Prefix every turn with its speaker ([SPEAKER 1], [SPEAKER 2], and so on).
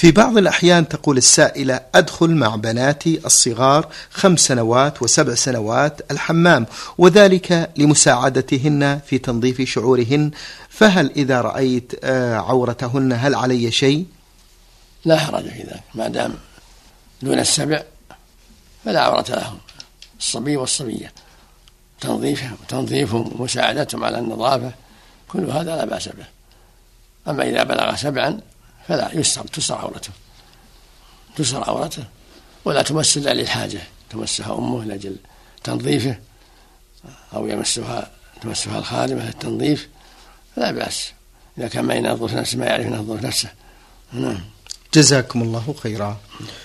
[SPEAKER 1] في بعض الأحيان تقول السائلة: أدخل مع بناتي الصغار 5 سنوات و7 سنوات الحمام، وذلك لمساعدتهن في تنظيف شعورهن، فهل إذا رأيت عورتهن هل علي شيء؟
[SPEAKER 2] لا حرج في ذلك، ما دام دون 7 فلا عورة لهم، الصبي والصبية تنظيفهم ومساعدتهم على النظافة كل هذا لا بأس به. أما إذا بلغ 7 فلا تسر عورته ولا تمس إلا للحاجة، تمسها أمه لأجل تنظيفه أو تمسها الخادمة للتنظيف فلا بأس، إذا كان ما ينظف نفسه ما يعرف ينظف نفسه.
[SPEAKER 1] جزاكم الله خيرا.